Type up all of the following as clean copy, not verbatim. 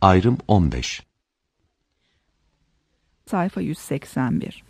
Ayrım 15. Sayfa 181.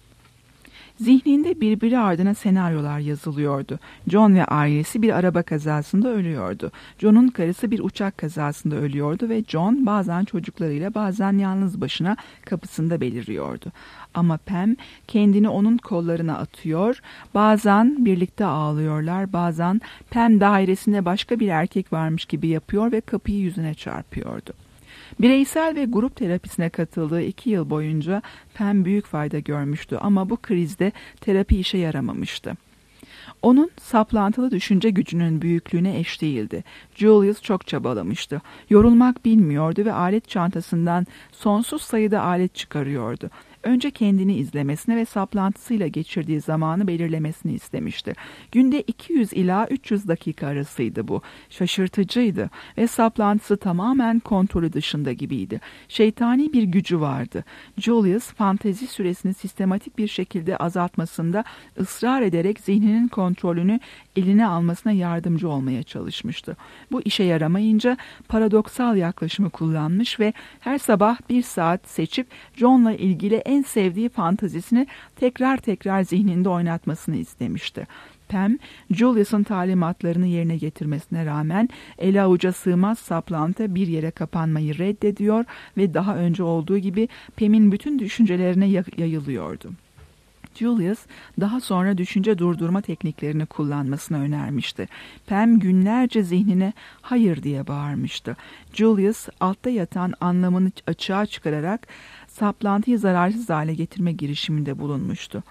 Zihninde birbiri ardına senaryolar yazılıyordu. John ve ailesi bir araba kazasında ölüyordu. John'un karısı bir uçak kazasında ölüyordu ve John bazen çocuklarıyla bazen yalnız başına kapısında beliriyordu. Ama Pam kendini onun kollarına atıyor, bazen birlikte ağlıyorlar, bazen Pam dairesinde başka bir erkek varmış gibi yapıyor ve kapıyı yüzüne çarpıyordu. Bireysel ve grup terapisine katıldığı 2 yıl boyunca Pam büyük fayda görmüştü ama bu krizde terapi işe yaramamıştı. Onun saplantılı düşünce gücünün büyüklüğüne eş değildi. Julius çok çabalamıştı. Yorulmak bilmiyordu ve alet çantasından sonsuz sayıda alet çıkarıyordu. Önce kendini izlemesini ve saplantısıyla geçirdiği zamanı belirlemesini istemişti. Günde 200 ila 300 dakika arasıydı bu. Şaşırtıcıydı ve saplantısı tamamen kontrolü dışında gibiydi. Şeytani bir gücü vardı. Julius, fantezi süresini sistematik bir şekilde azaltmasında ısrar ederek zihninin kontrolünü eline almasına yardımcı olmaya çalışmıştı. Bu işe yaramayınca paradoksal yaklaşımı kullanmış ve her sabah 1 saat seçip John'la ilgili en sevdiği fantazisini tekrar zihninde oynatmasını istemişti. Pam, Julius'un talimatlarını yerine getirmesine rağmen ele avuca sığmaz saplantı bir yere kapanmayı reddediyor ve daha önce olduğu gibi Pam'in bütün düşüncelerine yayılıyordu. Julius daha sonra düşünce durdurma tekniklerini kullanmasını önermişti. Pam günlerce zihnine hayır diye bağırmıştı. Julius altta yatan anlamını açığa çıkararak saplantıyı zararsız hale getirme girişiminde bulunmuştu.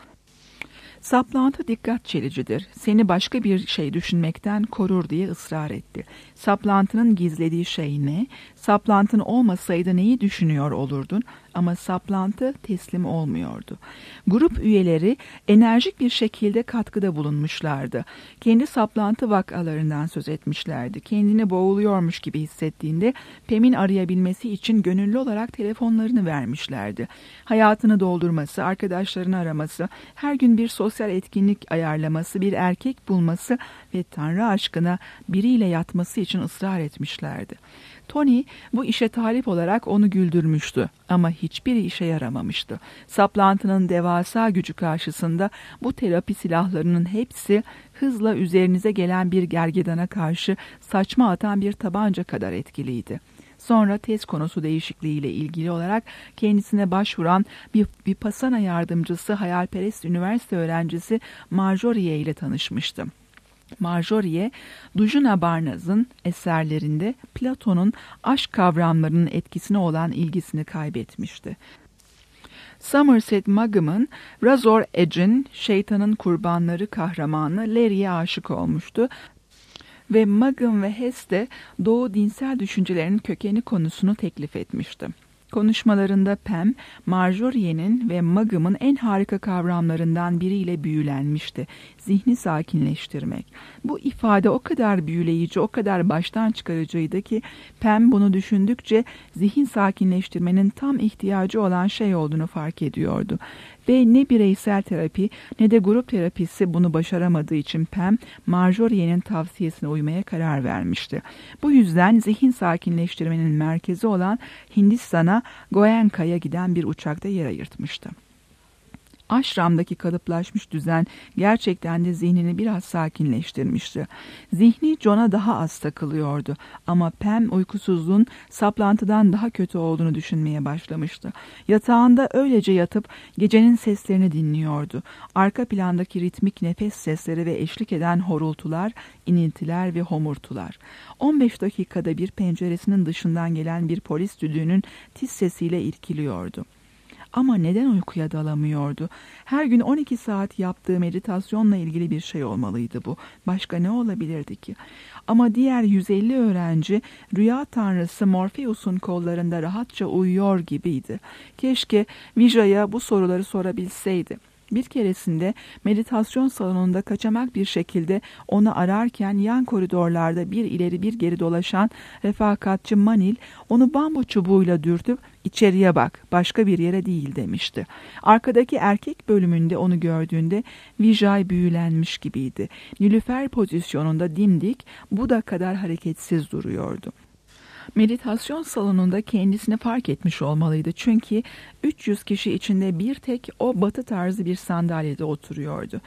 Saplantı dikkat çelicidir. Seni başka bir şey düşünmekten korur diye ısrar etti. Saplantının gizlediği şey ne? Saplantın olmasaydı neyi düşünüyor olurdun? Ama saplantı teslim olmuyordu. Grup üyeleri enerjik bir şekilde katkıda bulunmuşlardı. Kendi saplantı vakalarından söz etmişlerdi. Kendini boğuluyormuş gibi hissettiğinde Pam'in arayabilmesi için gönüllü olarak telefonlarını vermişlerdi. Hayatını doldurması, arkadaşlarını araması, her gün bir sosyal etkinlik ayarlaması, bir erkek bulması ve Tanrı aşkına biriyle yatması için ısrar etmişlerdi. Tony bu işe talip olarak onu güldürmüştü ama hiçbiri işe yaramamıştı. Saplantının devasa gücü karşısında bu terapi silahlarının hepsi hızla üzerinize gelen bir gergedana karşı saçma atan bir tabanca kadar etkiliydi. Sonra tez konusu değişikliğiyle ilgili olarak kendisine başvuran bir Vipassana yardımcısı hayalperest üniversite öğrencisi Marjorie ile tanışmıştı. Marjorie, Dujuna Barnaz'ın eserlerinde Platon'un aşk kavramlarının etkisine olan ilgisini kaybetmişti. Somerset Maugham'ın Razor Edge'in Şeytanın Kurbanları kahramanı Larry'e aşık olmuştu ve Maugham ve Hess de Doğu dinsel düşüncelerinin kökeni konusunu teklif etmişti. Konuşmalarında Pam, Marjorie'nin ve Maugham'ın en harika kavramlarından biriyle büyülenmişti. Zihni sakinleştirmek. Bu ifade o kadar büyüleyici, o kadar baştan çıkarıcıydı ki Pam bunu düşündükçe zihin sakinleştirmenin tam ihtiyacı olan şey olduğunu fark ediyordu. Ve ne bireysel terapi ne de grup terapisi bunu başaramadığı için Pam, Marjorie'nin tavsiyesine uymaya karar vermişti. Bu yüzden zihin sakinleştirmenin merkezi olan Hindistan'a Goenka'ya giden bir uçakta yer ayırtmıştı. Aşramdaki kalıplaşmış düzen gerçekten de zihnini biraz sakinleştirmişti. Zihni John'a daha az takılıyordu ama Pam uykusuzluğun saplantıdan daha kötü olduğunu düşünmeye başlamıştı. Yatağında öylece yatıp gecenin seslerini dinliyordu. Arka plandaki ritmik nefes sesleri ve eşlik eden horultular, iniltiler ve homurtular. 15 dakikada bir penceresinin dışından gelen bir polis düdüğünün tiz sesiyle irkiliyordu. Ama neden uykuya dalamıyordu? Her gün 12 saat yaptığı meditasyonla ilgili bir şey olmalıydı bu. Başka ne olabilirdi ki? Ama diğer 150 öğrenci rüya tanrısı Morpheus'un kollarında rahatça uyuyor gibiydi. Keşke Vijay'a bu soruları sorabilseydi. Bir keresinde meditasyon salonunda kaçamak bir şekilde onu ararken yan koridorlarda bir ileri bir geri dolaşan refakatçi Manil onu bambu çubuğuyla dürtüp içeriye bak başka bir yere değil demişti. Arkadaki erkek bölümünde onu gördüğünde Vijay büyülenmiş gibiydi. Nilüfer pozisyonunda dimdik Buda kadar hareketsiz duruyordu. Meditasyon salonunda kendisini fark etmiş olmalıydı. Çünkü 300 kişi içinde bir tek o batı tarzı bir sandalyede oturuyordu.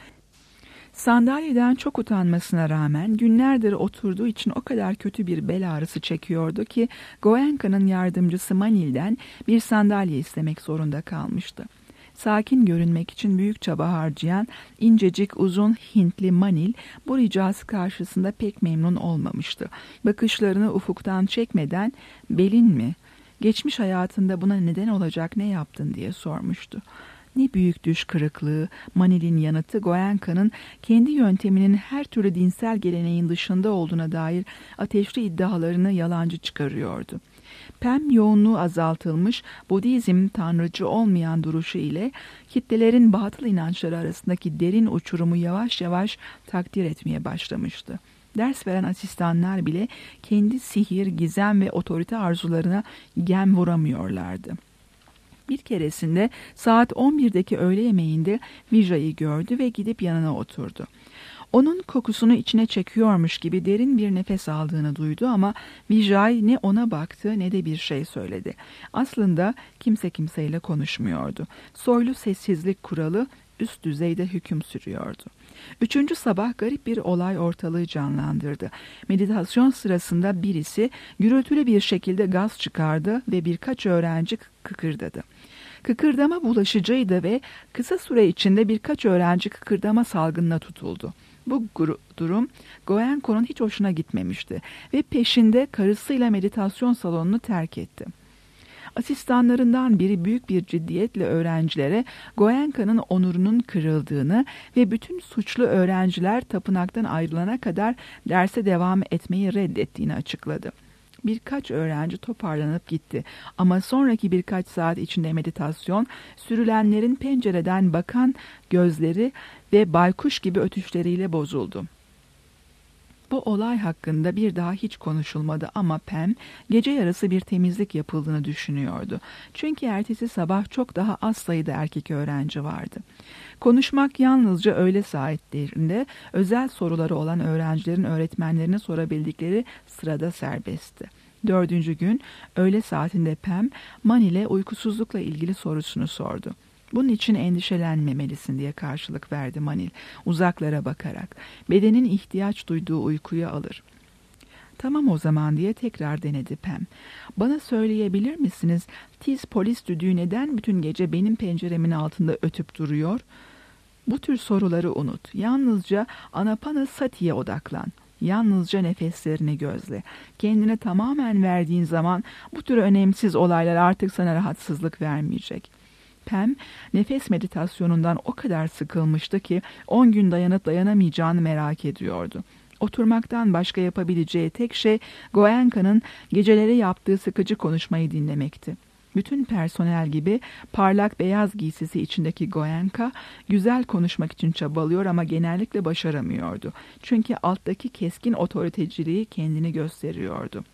Sandalyeden çok utanmasına rağmen günlerdir oturduğu için o kadar kötü bir bel ağrısı çekiyordu ki Goenka'nın yardımcısı Manil'den bir sandalye istemek zorunda kalmıştı. Sakin görünmek için büyük çaba harcayan incecik uzun Hintli Manil bu ricası karşısında pek memnun olmamıştı. Bakışlarını ufuktan çekmeden "Belin mi? Geçmiş hayatında buna neden olacak ne yaptın?" diye sormuştu. Ne büyük düş kırıklığı. Manil'in yanıtı Goenka'nın kendi yönteminin her türlü dinsel geleneğin dışında olduğuna dair ateşli iddialarını yalancı çıkarıyordu. Pem yoğunluğu azaltılmış Budizm tanrıcı olmayan duruşu ile kitlelerin batıl inançları arasındaki derin uçurumu yavaş yavaş takdir etmeye başlamıştı. Ders veren asistanlar bile kendi sihir, gizem ve otorite arzularına gem vuramıyorlardı. Bir keresinde saat 11'deki öğle yemeğinde Vijay'ı gördü ve gidip yanına oturdu. Onun kokusunu içine çekiyormuş gibi derin bir nefes aldığını duydu ama Vijay ne ona baktı ne de bir şey söyledi. Aslında kimse kimseyle konuşmuyordu. Soylu sessizlik kuralı üst düzeyde hüküm sürüyordu. Üçüncü sabah garip bir olay ortalığı canlandırdı. Meditasyon sırasında birisi gürültülü bir şekilde gaz çıkardı ve birkaç öğrenci kıkırdadı. Kıkırdama bulaşıcıydı ve kısa süre içinde birkaç öğrenci kıkırdama salgınına tutuldu. Bu durum Goenko'nun hiç hoşuna gitmemişti ve peşinde karısıyla meditasyon salonunu terk etti. Asistanlarından biri büyük bir ciddiyetle öğrencilere Goenka'nın onurunun kırıldığını ve bütün suçlu öğrenciler tapınaktan ayrılana kadar derse devam etmeyi reddettiğini açıkladı. Birkaç öğrenci toparlanıp gitti ama sonraki birkaç saat içinde meditasyon, sürülenlerin pencereden bakan gözleri ve baykuş gibi ötüşleriyle bozuldu. Bu olay hakkında bir daha hiç konuşulmadı ama Pem gece yarısı bir temizlik yapıldığını düşünüyordu. Çünkü ertesi sabah çok daha az sayıda erkek öğrenci vardı. Konuşmak yalnızca öğle saatlerinde özel soruları olan öğrencilerin öğretmenlerine sorabildikleri sırada serbestti. 4. gün öğle saatinde Pem Manil'e uykusuzlukla ilgili sorusunu sordu. "Bunun için endişelenmemelisin," diye karşılık verdi Manil, uzaklara bakarak. "Bedenin ihtiyaç duyduğu uykuyu alır." "Tamam o zaman," diye tekrar denedi Pem. "Bana söyleyebilir misiniz, tiz polis düdüğü neden bütün gece benim penceremin altında ötüp duruyor?" "Bu tür soruları unut. Yalnızca Anapanasati'ye odaklan. Yalnızca nefeslerini gözle. Kendine tamamen verdiğin zaman bu tür önemsiz olaylar artık sana rahatsızlık vermeyecek." Pem, nefes meditasyonundan o kadar sıkılmıştı ki 10 gün dayanıp dayanamayacağını merak ediyordu. Oturmaktan başka yapabileceği tek şey Goenka'nın geceleri yaptığı sıkıcı konuşmayı dinlemekti. Bütün personel gibi parlak beyaz giysisi içindeki Goenka güzel konuşmak için çabalıyor ama genellikle başaramıyordu. Çünkü alttaki keskin otoriteciliği kendini gösteriyordu.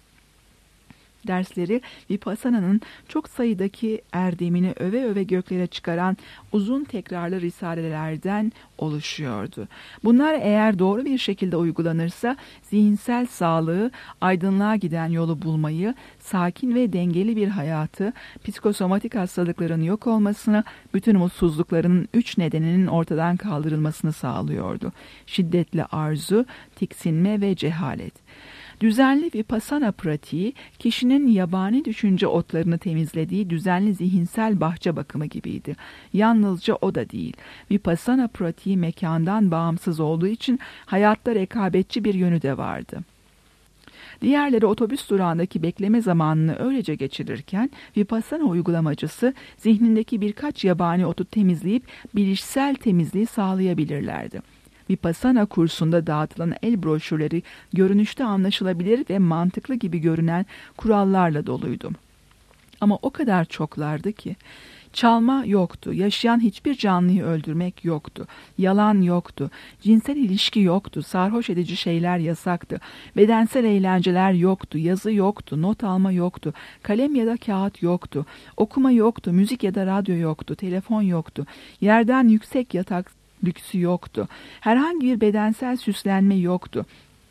Dersleri Vipassana'nın çok sayıdaki erdemini öve öve göklere çıkaran uzun tekrarlı risalelerden oluşuyordu. Bunlar eğer doğru bir şekilde uygulanırsa zihinsel sağlığı, aydınlığa giden yolu bulmayı, sakin ve dengeli bir hayatı, psikosomatik hastalıkların yok olmasını, bütün mutsuzluklarının 3 nedeninin ortadan kaldırılmasını sağlıyordu. Şiddetli arzu, tiksinme ve cehalet. Düzenli Vipassana pratiği, kişinin yabani düşünce otlarını temizlediği düzenli zihinsel bahçe bakımı gibiydi. Yalnızca o da değil. Vipassana pratiği mekandan bağımsız olduğu için hayatta rekabetçi bir yönü de vardı. Diğerleri otobüs durağındaki bekleme zamanını öylece geçirirken Vipassana uygulamacısı zihnindeki birkaç yabani otu temizleyip bilişsel temizliği sağlayabilirlerdi. Vipassana kursunda dağıtılan el broşürleri görünüşte anlaşılabilir ve mantıklı gibi görünen kurallarla doluydu. Ama o kadar çoklardı ki. Çalma yoktu, yaşayan hiçbir canlıyı öldürmek yoktu, yalan yoktu, cinsel ilişki yoktu, sarhoş edici şeyler yasaktı, bedensel eğlenceler yoktu, yazı yoktu, not alma yoktu, kalem ya da kağıt yoktu, okuma yoktu, müzik ya da radyo yoktu, telefon yoktu, yerden yüksek yatak lüksü yoktu. Herhangi bir bedensel süslenme yoktu.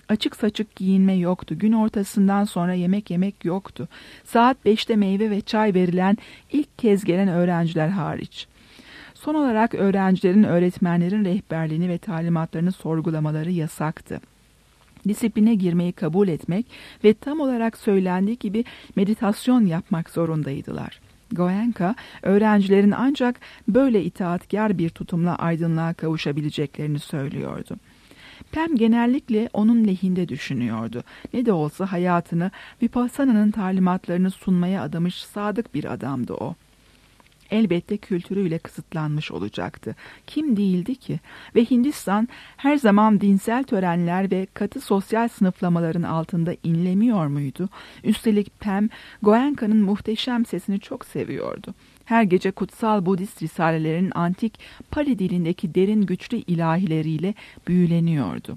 Açık saçık giyinme yoktu. Gün ortasından sonra yemek yemek yoktu. Saat 5'te meyve ve çay verilen ilk kez gelen öğrenciler hariç. Son olarak öğrencilerin öğretmenlerin rehberliğini ve talimatlarını sorgulamaları yasaktı. Disipline girmeyi kabul etmek ve tam olarak söylendiği gibi meditasyon yapmak zorundaydılar. Goenka, öğrencilerin ancak böyle itaatkar bir tutumla aydınlığa kavuşabileceklerini söylüyordu. Pem genellikle onun lehinde düşünüyordu. Ne de olsa hayatını Vipassana'nın talimatlarını sunmaya adamış sadık bir adamdı o. Elbette kültürüyle kısıtlanmış olacaktı. Kim değildi ki? Ve Hindistan her zaman dinsel törenler ve katı sosyal sınıflamaların altında inlemiyor muydu? Üstelik Pem, Goenka'nın muhteşem sesini çok seviyordu. Her gece kutsal Budist risalelerin antik Pali dilindeki derin güçlü ilahileriyle büyüleniyordu.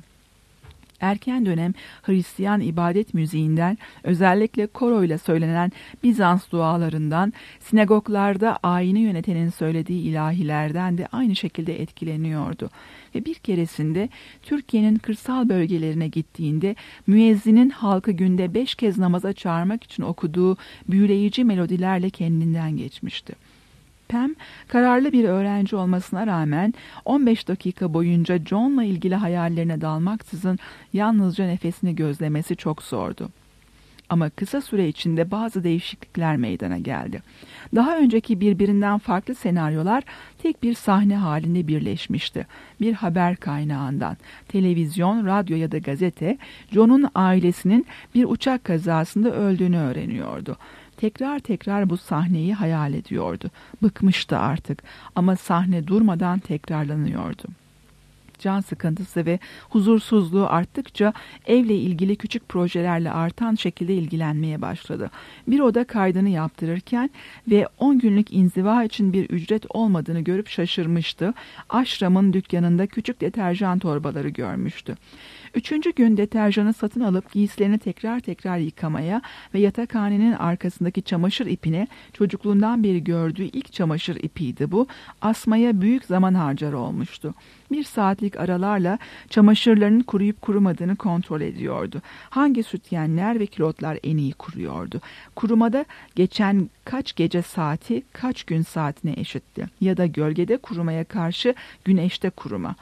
Erken dönem Hristiyan ibadet müziğinden, özellikle koroyla söylenen Bizans dualarından, sinagoglarda ayini yönetenin söylediği ilahilerden de aynı şekilde etkileniyordu. Ve bir keresinde Türkiye'nin kırsal bölgelerine gittiğinde müezzinin halkı günde 5 kez namaza çağırmak için okuduğu büyüleyici melodilerle kendinden geçmişti. Pem, kararlı bir öğrenci olmasına rağmen 15 dakika boyunca John'la ilgili hayallerine dalmaksızın yalnızca nefesini gözlemesi çok zordu. Ama kısa süre içinde bazı değişiklikler meydana geldi. Daha önceki birbirinden farklı senaryolar tek bir sahne halinde birleşmişti. Bir haber kaynağından, televizyon, radyo ya da gazete, John'un ailesinin bir uçak kazasında öldüğünü öğreniyordu. Tekrar tekrar bu sahneyi hayal ediyordu. Bıkmıştı artık ama sahne durmadan tekrarlanıyordu. Can sıkıntısı ve huzursuzluğu arttıkça evle ilgili küçük projelerle artan şekilde ilgilenmeye başladı. Bir oda kaydını yaptırırken ve 10 günlük inziva için bir ücret olmadığını görüp şaşırmıştı. Ashram'ın dükkanında küçük deterjan torbaları görmüştü. 3. gün deterjanı satın alıp giysilerini tekrar tekrar yıkamaya ve yatakhanenin arkasındaki çamaşır ipine, çocukluğundan beri gördüğü ilk çamaşır ipiydi bu, asmaya büyük zaman harcar olmuştu. 1 saatlik aralarla çamaşırlarının kuruyup kurumadığını kontrol ediyordu. Hangi sütyenler ve kilotlar en iyi kuruyordu? Kurumada geçen kaç gece saati kaç gün saatine eşitti? Ya da gölgede kurumaya karşı güneşte kuruma.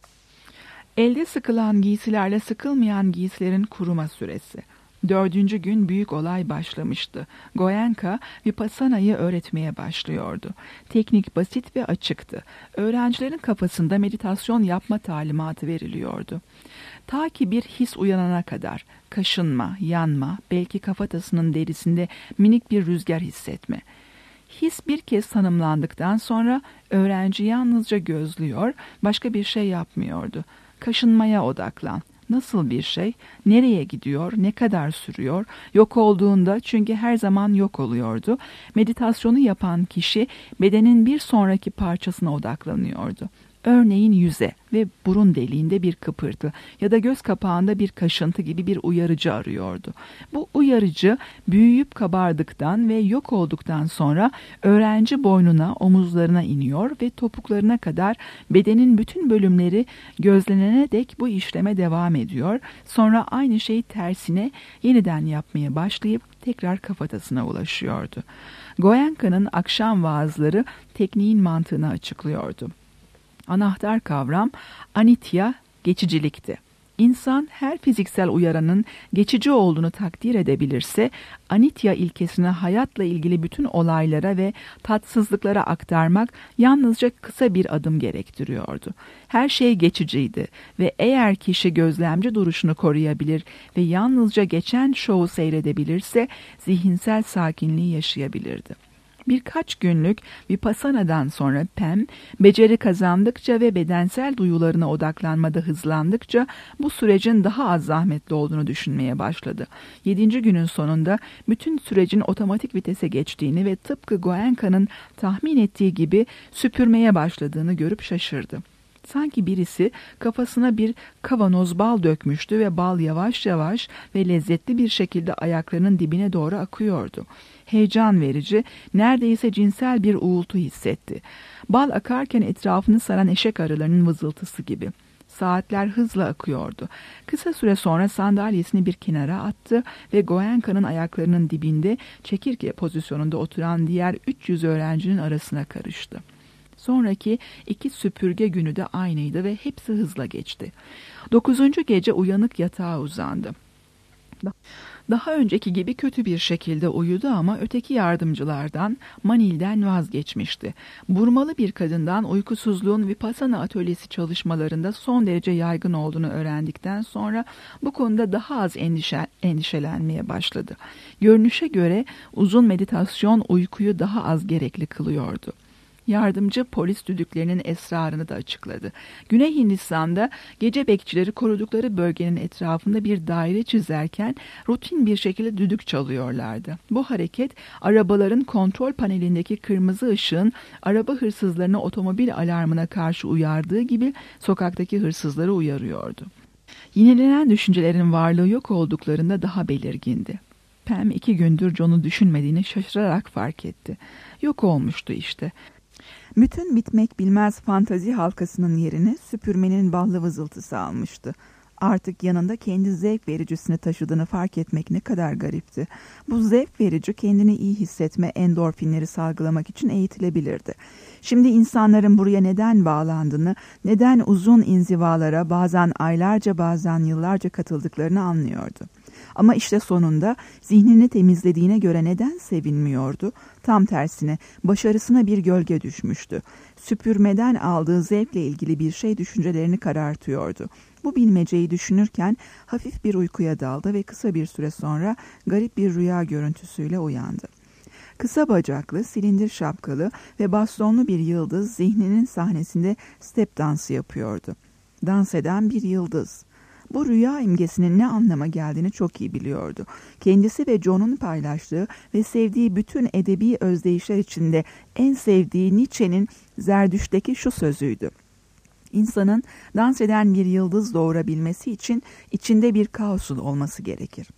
Elde sıkılan giysilerle sıkılmayan giysilerin kuruma süresi. 4. gün büyük olay başlamıştı. Goenka Vipassana'yı öğretmeye başlıyordu. Teknik basit ve açıktı. Öğrencilerin kafasında meditasyon yapma talimatı veriliyordu. Ta ki bir his uyanana kadar kaşınma, yanma, belki kafatasının derisinde minik bir rüzgar hissetme. His bir kez tanımlandıktan sonra öğrenci yalnızca gözlüyor, başka bir şey yapmıyordu. Kaşınmaya odaklan. Nasıl bir şey? Nereye gidiyor? Ne kadar sürüyor? Yok olduğunda, çünkü her zaman yok oluyordu. Meditasyonu yapan kişi bedenin bir sonraki parçasına odaklanıyordu. Örneğin yüze ve burun deliğinde bir kıpırtı ya da göz kapağında bir kaşıntı gibi bir uyarıcı arıyordu. Bu uyarıcı büyüyüp kabardıktan ve yok olduktan sonra öğrenci boynuna, omuzlarına iniyor ve topuklarına kadar bedenin bütün bölümleri gözlenene dek bu işleme devam ediyor. Sonra aynı şeyi tersine yeniden yapmaya başlayıp tekrar kafatasına ulaşıyordu. Goenka'nın akşam vaazları tekniğin mantığını açıklıyordu. Anahtar kavram anitya, geçicilikti. İnsan her fiziksel uyaranın geçici olduğunu takdir edebilirse, anitya ilkesini hayatla ilgili bütün olaylara ve tatsızlıklara aktarmak yalnızca kısa bir adım gerektiriyordu. Her şey geçiciydi ve eğer kişi gözlemci duruşunu koruyabilir ve yalnızca geçen şovu seyredebilirse, zihinsel sakinliği yaşayabilirdi. Birkaç günlük Vipassana'dan sonra Pem, beceri kazandıkça ve bedensel duyularına odaklanmada hızlandıkça bu sürecin daha az zahmetli olduğunu düşünmeye başladı. 7. günün sonunda bütün sürecin otomatik vitese geçtiğini ve tıpkı Goenka'nın tahmin ettiği gibi süpürmeye başladığını görüp şaşırdı. Sanki birisi kafasına bir kavanoz bal dökmüştü ve bal yavaş yavaş ve lezzetli bir şekilde ayaklarının dibine doğru akıyordu. Heyecan verici, neredeyse cinsel bir uğultu hissetti. Bal akarken etrafını saran eşek arılarının vızıltısı gibi. Saatler hızla akıyordu. Kısa süre sonra sandalyesini bir kenara attı ve Goenka'nın ayaklarının dibinde çekirge pozisyonunda oturan diğer 300 öğrencinin arasına karıştı. Sonraki 2 süpürge günü de aynıydı ve hepsi hızla geçti. 9. gece uyanık yatağa uzandı. Daha önceki gibi kötü bir şekilde uyudu ama öteki yardımcılardan, Manil'den vazgeçmişti. Burmalı bir kadından uykusuzluğun Vipassana atölyesi çalışmalarında son derece yaygın olduğunu öğrendikten sonra bu konuda daha az endişelenmeye başladı. Görünüşe göre uzun meditasyon uykuyu daha az gerekli kılıyordu. Yardımcı polis düdüklerinin esrarını da açıkladı. Güney Hindistan'da gece bekçileri korudukları bölgenin etrafında bir daire çizerken rutin bir şekilde düdük çalıyorlardı. Bu hareket arabaların kontrol panelindeki kırmızı ışığın araba hırsızlarını otomobil alarmına karşı uyardığı gibi sokaktaki hırsızları uyarıyordu. Yinelenen düşüncelerin varlığı yok olduklarında daha belirgindi. Pam 2 gündür John'u düşünmediğini şaşırarak fark etti. Yok olmuştu işte. Bütün bitmek bilmez fantazi halkasının yerini süpürmenin ballı vızıltısı almıştı. Artık yanında kendi zevk vericisini taşıdığını fark etmek ne kadar garipti. Bu zevk verici kendini iyi hissetme endorfinleri salgılamak için eğitilebilirdi. Şimdi insanların buraya neden bağlandığını, neden uzun inzivalara bazen aylarca bazen yıllarca katıldıklarını anlıyordu. Ama işte sonunda zihnini temizlediğine göre neden sevinmiyordu? Tam tersine başarısına bir gölge düşmüştü. Süpürmeden aldığı zevkle ilgili bir şey düşüncelerini karartıyordu. Bu bilmeceyi düşünürken hafif bir uykuya daldı ve kısa bir süre sonra garip bir rüya görüntüsüyle uyandı. Kısa bacaklı, silindir şapkalı ve bastonlu bir yıldız zihninin sahnesinde step dansı yapıyordu. Dans eden bir yıldız. Bu rüya imgesinin ne anlama geldiğini çok iyi biliyordu. Kendisi ve John'un paylaştığı ve sevdiği bütün edebi özdeyişler içinde en sevdiği Nietzsche'nin Zerdüşt'teki şu sözüydü: İnsanın dans eden bir yıldız doğurabilmesi için içinde bir kaosun olması gerekir.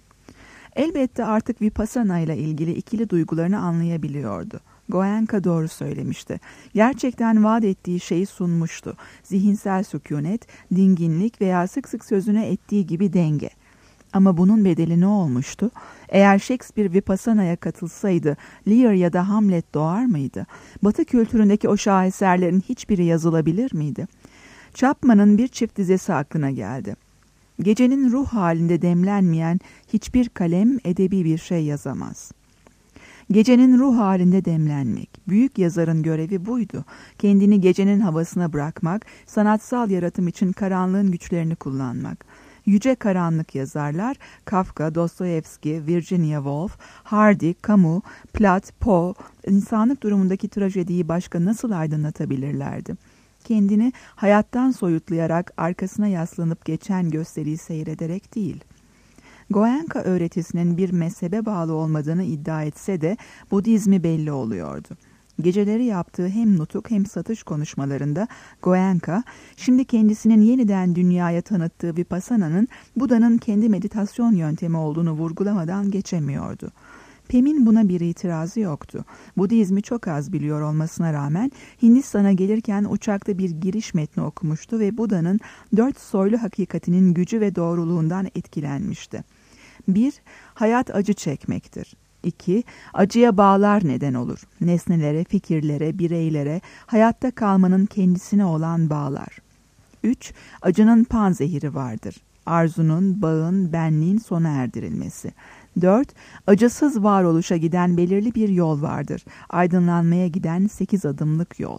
Elbette artık Vipassana ile ilgili ikili duygularını anlayabiliyordu. Goenka doğru söylemişti. Gerçekten vaat ettiği şeyi sunmuştu. Zihinsel sükunet, dinginlik veya sık sık sözüne ettiği gibi denge. Ama bunun bedeli ne olmuştu? Eğer Shakespeare Vipassana'ya katılsaydı Lear ya da Hamlet doğar mıydı? Batı kültüründeki o şaheserlerin hiçbiri yazılabilir miydi? Chapman'ın bir çift dizesi aklına geldi. Gecenin ruh halinde demlenmeyen hiçbir kalem edebi bir şey yazamaz. Gecenin ruh halinde demlenmek. Büyük yazarın görevi buydu. Kendini gecenin havasına bırakmak, sanatsal yaratım için karanlığın güçlerini kullanmak. Yüce karanlık yazarlar Kafka, Dostoyevski, Virginia Woolf, Hardy, Camus, Platt, Poe, insanlık durumundaki trajediyi başka nasıl aydınlatabilirlerdi? Kendini hayattan soyutlayarak arkasına yaslanıp geçen gösteriyi seyrederek değil. Goenka öğretisinin bir mezhebe bağlı olmadığını iddia etse de Budizmi belli oluyordu. Geceleri yaptığı hem nutuk hem satış konuşmalarında Goenka, şimdi kendisinin yeniden dünyaya tanıttığı Vipassana'nın Buda'nın kendi meditasyon yöntemi olduğunu vurgulamadan geçemiyordu. Pem'in buna bir itirazı yoktu. Budizmi çok az biliyor olmasına rağmen Hindistan'a gelirken uçakta bir giriş metni okumuştu ve Buda'nın 4 soylu hakikatinin gücü ve doğruluğundan etkilenmişti. 1. Hayat acı çekmektir. 2. Acıya bağlar neden olur. Nesnelere, fikirlere, bireylere, hayatta kalmanın kendisine olan bağlar. 3. Acının panzehiri vardır. Arzunun, bağın, benliğin sona erdirilmesi. 4. Acısız varoluşa giden belirli bir yol vardır. Aydınlanmaya giden 8 adımlık yol.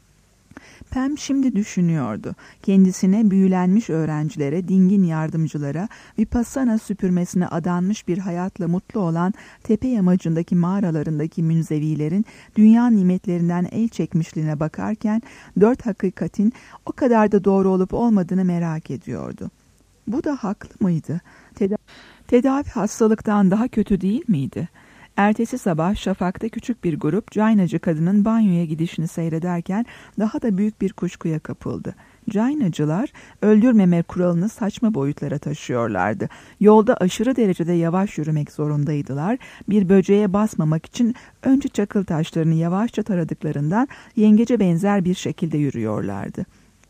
Pam şimdi düşünüyordu. Kendisine, büyülenmiş öğrencilere, dingin yardımcılara, Vipassana süpürmesine adanmış bir hayatla mutlu olan tepe yamacındaki mağaralarındaki münzevilerin dünya nimetlerinden el çekmişliğine bakarken 4 hakikatin o kadar da doğru olup olmadığını merak ediyordu. Bu da haklı mıydı? Tedavi hastalıktan daha kötü değil miydi? Ertesi sabah şafakta küçük bir grup Jainacı kadının banyoya gidişini seyrederken daha da büyük bir kuşkuya kapıldı. Jainacılar öldürmeme kuralını saçma boyutlara taşıyorlardı. Yolda aşırı derecede yavaş yürümek zorundaydılar. Bir böceğe basmamak için önce çakıl taşlarını yavaşça taradıklarından yengece benzer bir şekilde yürüyorlardı.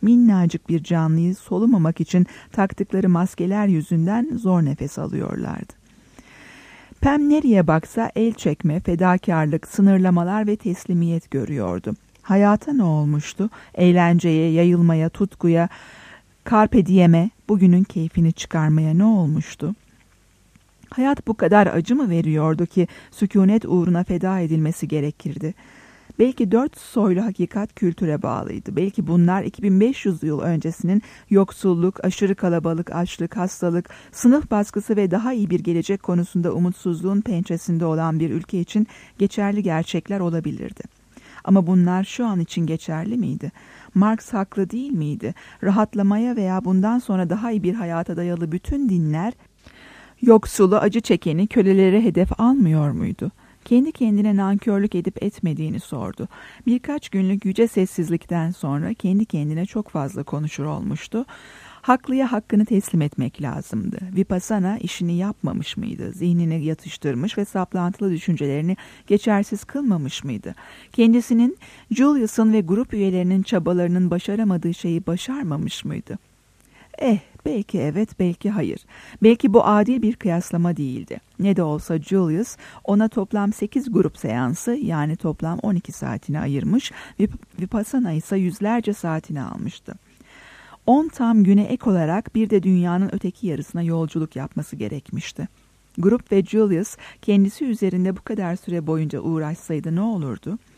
minnacık bir canlıyı solumamak için taktıkları maskeler yüzünden zor nefes alıyorlardı. Pam nereye baksa el çekme, fedakarlık, sınırlamalar ve teslimiyet görüyordu. Hayata ne olmuştu? Eğlenceye, yayılmaya, tutkuya, carpe diem'e, bugünün keyfini çıkarmaya ne olmuştu? Hayat bu kadar acı mı veriyordu ki sükunet uğruna feda edilmesi gerekirdi? Belki 4 soylu hakikat kültüre bağlıydı. Belki bunlar 2500 yıl öncesinin yoksulluk, aşırı kalabalık, açlık, hastalık, sınıf baskısı ve daha iyi bir gelecek konusunda umutsuzluğun pençesinde olan bir ülke için geçerli gerçekler olabilirdi. Ama bunlar şu an için geçerli miydi? Marx haklı değil miydi? Rahatlamaya veya bundan sonra daha iyi bir hayata dayalı bütün dinler, yoksulu, acı çekeni, köleleri hedef almıyor muydu? Kendi kendine nankörlük edip etmediğini sordu. Birkaç günlük yüce sessizlikten sonra kendi kendine çok fazla konuşur olmuştu. Haklıya hakkını teslim etmek lazımdı. Vipassana işini yapmamış mıydı? Zihnini yatıştırmış ve saplantılı düşüncelerini geçersiz kılmamış mıydı? Kendisinin, Julius'un ve grup üyelerinin çabalarının başaramadığı şeyi başarmamış mıydı? Belki evet, belki hayır. Belki bu adil bir kıyaslama değildi. Ne de olsa Julius ona toplam 8 grup seansı, yani toplam 12 saatini ayırmış, Vipassana ise yüzlerce saatini almıştı. 10 tam güne ek olarak bir de dünyanın öteki yarısına yolculuk yapması gerekmişti. Grup ve Julius kendisi üzerinde bu kadar süre boyunca uğraşsaydı ne olurdu?